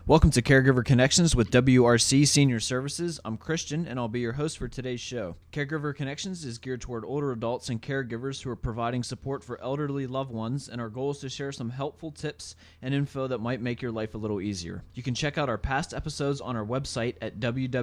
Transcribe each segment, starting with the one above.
Welcome to Caregiver Connections with WRC Senior Services. I'm Christian, and I'll be your host for today's show. Caregiver Connections is geared toward older adults and caregivers who are providing support for elderly loved ones, and our goal is to share some helpful tips and info that might make your life a little easier. You can check out our past episodes on our website at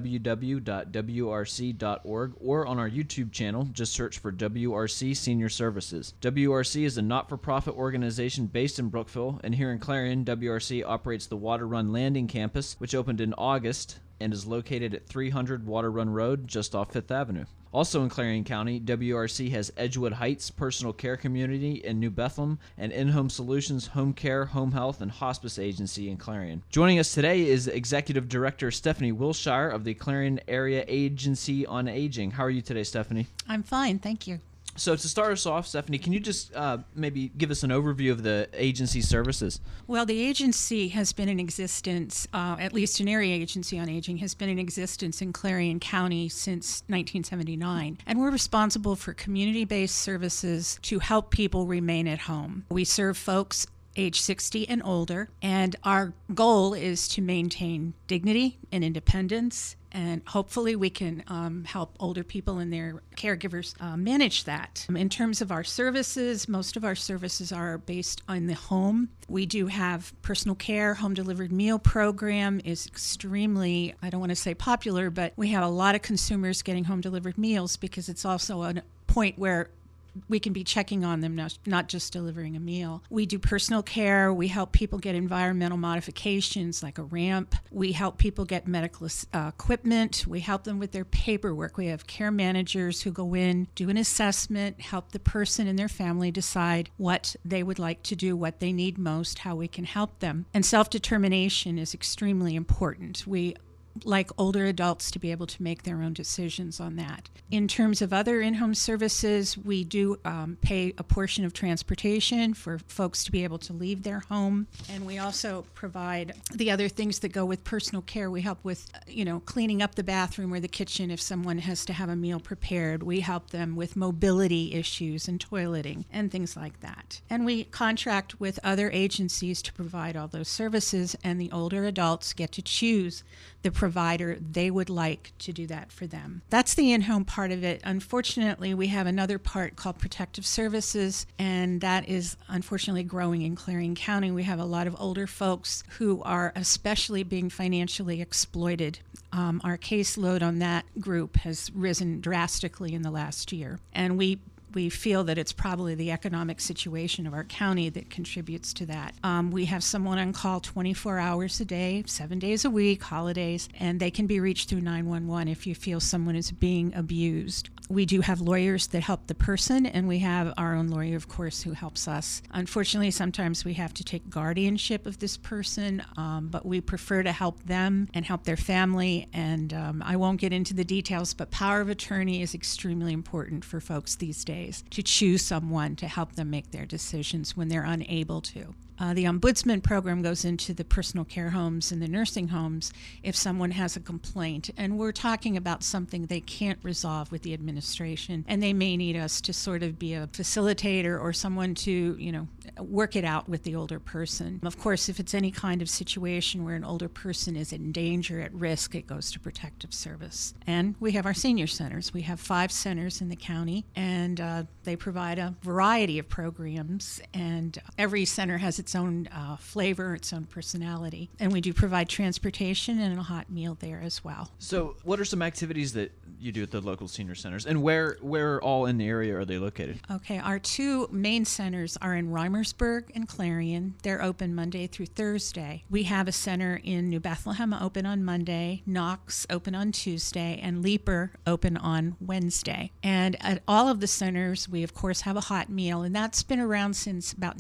www.wrc.org or on our YouTube channel. Just search for WRC Senior Services. WRC is a not-for-profit organization based in Brookville, and here in Clarion, WRC operates the Water Run Landing Campus, which opened in August and is located at 300 Water Run Road, just off 5th Avenue. Also in Clarion County, WRC has Edgewood Heights Personal Care Community in New Bethlehem and In-Home Solutions Home Care, Home Health, and Hospice Agency in Clarion. Joining us today is Executive Director Stephanie Wilshire of the Clarion Area Agency on Aging. How are you today, Stephanie? I'm fine, thank you. So to start us off, Stephanie, can you just maybe give us an overview of the agency services? Well, the agency has been in existence, at least an area agency on aging, has been in existence in Clarion County since 1979. And we're responsible for community-based services to help people remain at home. We serve folks age 60 and older, and our goal is to maintain dignity and independence, and hopefully we can help older people and their caregivers manage that. In terms of our services, most of our services are based on the home. We do have personal care. Home delivered meal program is extremely, I don't want to say popular, but we have a lot of consumers getting home delivered meals because it's also a point where we can be checking on them, not just delivering a meal. We do personal care. We help people get environmental modifications like a ramp. We help people get medical equipment. We help them with their paperwork. We have care managers who go in, do an assessment, help the person and their family decide what they would like to do, what they need most, how we can help them. And self-determination is extremely important. We like older adults to be able to make their own decisions on that. In terms of other in-home services, we do pay a portion of transportation for folks to be able to leave their home. And we also provide the other things that go with personal care. We help with, cleaning up the bathroom or the kitchen if someone has to have a meal prepared. We help them with mobility issues and toileting and things like that. And we contract with other agencies to provide all those services, and the older adults get to choose the provider they would like to do that for them. That's the in-home part of it. Unfortunately, we have another part called protective services, and that is unfortunately growing in Clarion County. We have a lot of older folks who are especially being financially exploited. Our caseload on that group has risen drastically in the last year, and we feel that it's probably the economic situation of our county that contributes to that. We have someone on call 24 hours a day, 7 days a week, holidays, and they can be reached through 911 if you feel someone is being abused. We do have lawyers that help the person, and we have our own lawyer, of course, who helps us. Unfortunately, sometimes we have to take guardianship of this person, but we prefer to help them and help their family. And I won't get into the details, but power of attorney is extremely important for folks these days, to choose someone to help them make their decisions when they're unable to. The Ombudsman program goes into the personal care homes and the nursing homes if someone has a complaint, and we're talking about something they can't resolve with the administration, and they may need us to sort of be a facilitator or someone to, work it out with the older person. Of course, if it's any kind of situation where an older person is in danger, at risk, it goes to protective service. And we have our senior centers. We have 5 centers in the county, and they provide a variety of programs, and every center has its own flavor, its own personality. And we do provide transportation and a hot meal there as well. So what are some activities that you do at the local senior centers, and where all in the area are they located? Okay, our 2 main centers are in Reimersburg and Clarion. They're open Monday through Thursday. We have a center in New Bethlehem open on Monday, Knox open on Tuesday, and Leeper open on Wednesday. And at all of the centers, we of course have a hot meal, and that's been around since about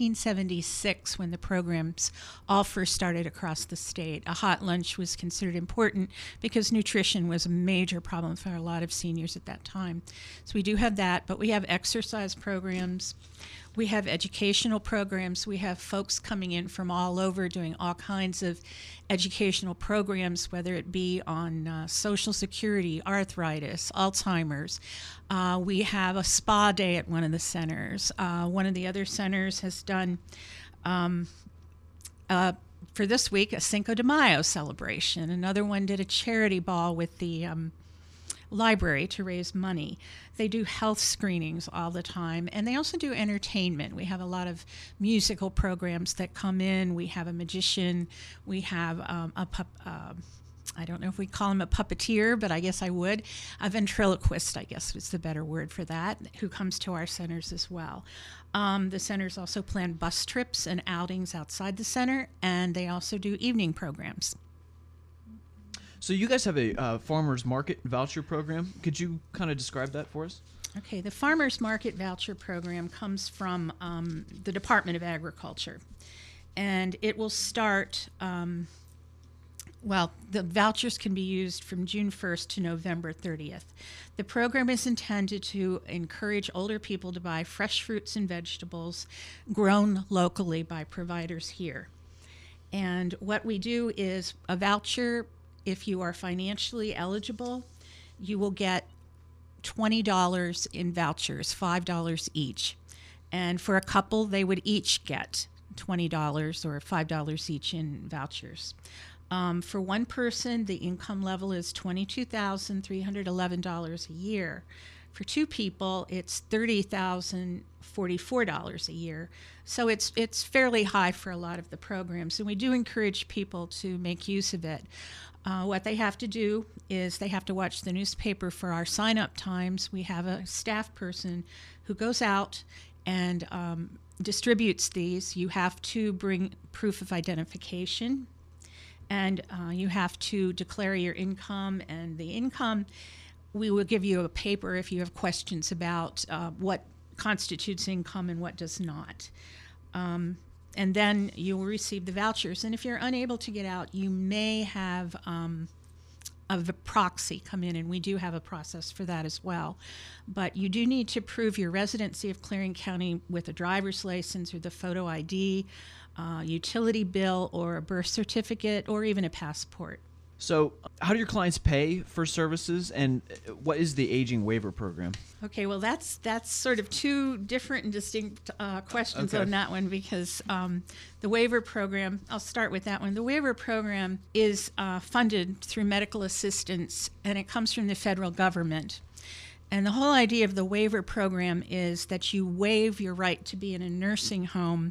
1976 when the programs all first started across the state. A hot lunch was considered important because nutrition was a major problem for a lot of seniors at that time. So we do have that, but we have exercise programs. We have educational programs. We have folks coming in from all over doing all kinds of educational programs, whether it be on Social Security, arthritis, Alzheimer's. We have a spa day at one of the centers. One of the other centers has done for this week, a Cinco de Mayo celebration. Another one did a charity ball with the library to raise money. They do health screenings all the time, and they also do entertainment. We have a lot of musical programs that come in. We have a magician. We have I don't know if we call him a puppeteer, but I guess I would. A ventriloquist, I guess is the better word for that, who comes to our centers as well. The centers also plan bus trips and outings outside the center, and they also do evening programs. So you guys have a farmers market voucher program. Could you kind of describe that for us? Okay, the farmers market voucher program comes from the Department of Agriculture, and it will start. The vouchers can be used from June 1st to November 30th. The program is intended to encourage older people to buy fresh fruits and vegetables grown locally by providers here. And what we do is a voucher, if you are financially eligible, you will get $20 in vouchers, $5 each. And for a couple, they would each get $20 or $5 each in vouchers. For one person, the income level is $22,311 a year. For two people, it's $30,044 a year. So it's fairly high for a lot of the programs, and we do encourage people to make use of it. What they have to do is they have to watch the newspaper for our sign-up times. We have a staff person who goes out and distributes these. You have to bring proof of identification, and you have to declare your income. And the income, we will give you a paper if you have questions about what constitutes income and what does not. And then you will receive the vouchers. And if you're unable to get out, you may have a proxy come in, and we do have a process for that as well. But you do need to prove your residency of Clarion County with a driver's license or the photo ID, utility bill, or a birth certificate, or even a passport. So how do your clients pay for services, and what is the aging waiver program? Okay, well, that's sort of two different and distinct questions on that one, because the waiver program, I'll start with that one. The waiver program is funded through medical assistance, and it comes from the federal government. And the whole idea of the waiver program is that you waive your right to be in a nursing home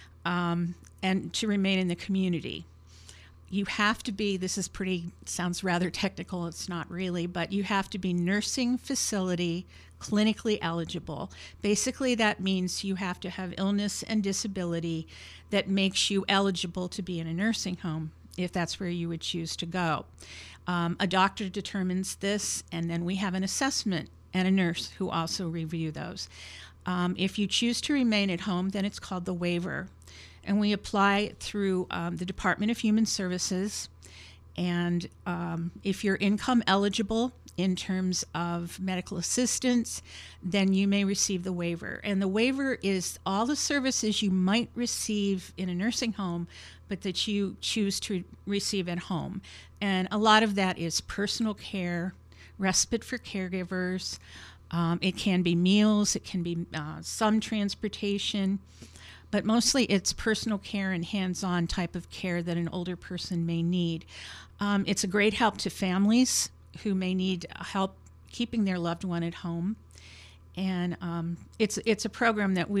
and to remain in the community. You have to be, sounds rather technical, it's not really, but you have to be nursing facility clinically eligible. Basically, that means you have to have illness and disability that makes you eligible to be in a nursing home, if that's where you would choose to go. A doctor determines this, and then we have an assessment and a nurse who also review those. If you choose to remain at home, then it's called the waiver. And we apply through the Department of Human Services. And if you're income eligible in terms of medical assistance, then you may receive the waiver. And the waiver is all the services you might receive in a nursing home, but that you choose to receive at home. And a lot of that is personal care, respite for caregivers. It can be meals, it can be some transportation. But mostly it's personal care and hands-on type of care that an older person may need. It's a great help to families who may need help keeping their loved one at home. And it's a program that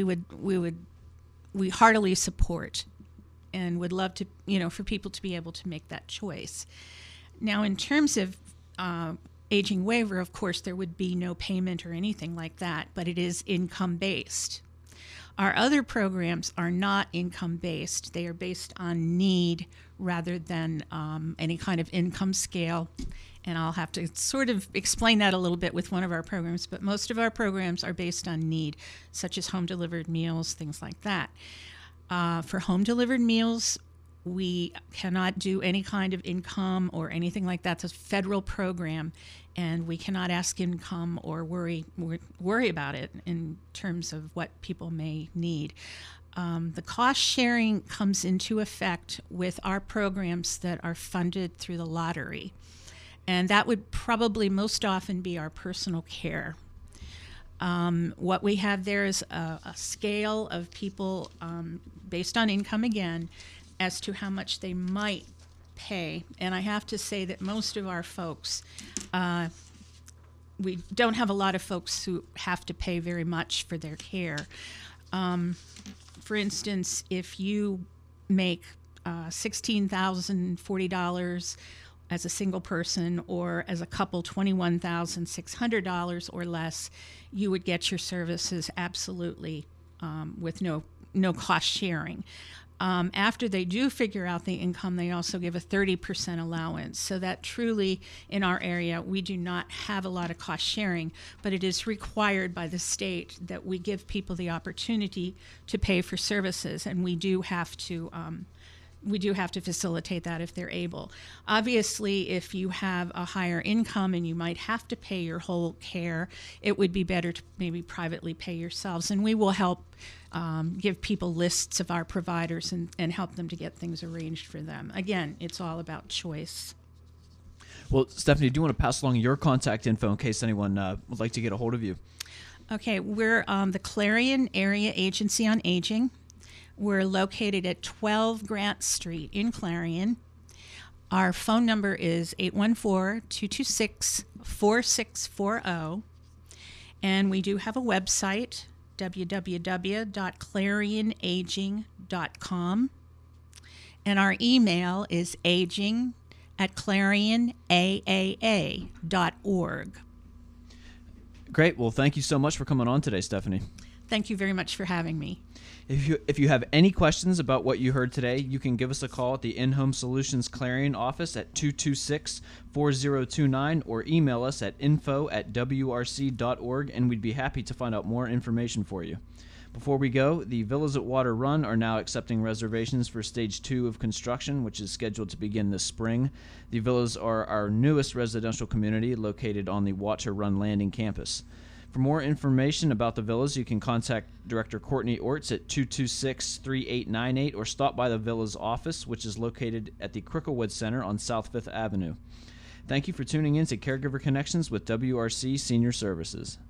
we heartily support and would love to, for people to be able to make that choice. Now, in terms of aging waiver, of course, there would be no payment or anything like that, but it is income-based. Our other programs are not income-based. They are based on need rather than any kind of income scale. And I'll have to sort of explain that a little bit with one of our programs, but most of our programs are based on need, such as home-delivered meals, things like that. For home-delivered meals, we cannot do any kind of income or anything like that. It's a federal program, and we cannot ask income or worry about it in terms of what people may need. The cost sharing comes into effect with our programs that are funded through the lottery, and that would probably most often be our personal care. What we have there is a scale of people based on income again, as to how much they might pay. And I have to say that most of our folks, we don't have a lot of folks who have to pay very much for their care. For instance, if you make $16,040 as a single person, or as a couple $21,600 or less, you would get your services absolutely with no cost sharing. After they do figure out the income, they also give a 30% allowance. So that truly, in our area, we do not have a lot of cost sharing, but it is required by the state that we give people the opportunity to pay for services, and we do have to facilitate that if they're able. Obviously, if you have a higher income and you might have to pay your whole care, it would be better to maybe privately pay yourselves. And we will help give people lists of our providers and help them to get things arranged for them. Again, it's all about choice. Well, Stephanie, do you want to pass along your contact info in case anyone would like to get a hold of you? Okay, we're the Clarion Area Agency on Aging. We're located at 12 Grant Street in Clarion. Our phone number is 814-226-4640. And we do have a website, www.clarionaging.com. And our email is aging@clarionaaa.org. Great. Well, thank you so much for coming on today, Stephanie. Thank you very much for having me. If you have any questions about what you heard today, you can give us a call at the In-Home Solutions Clarion office at 226-4029 or email us at info@wrc.org, and we'd be happy to find out more information for you. Before we go, the Villas at Water Run are now accepting reservations for Stage 2 of construction, which is scheduled to begin this spring. The Villas are our newest residential community located on the Water Run Landing campus. For more information about the Villas, you can contact Director Courtney Orts at 226-3898 or stop by the Villas office, which is located at the Cricklewood Center on South 5th Avenue. Thank you for tuning in to Caregiver Connections with WRC Senior Services.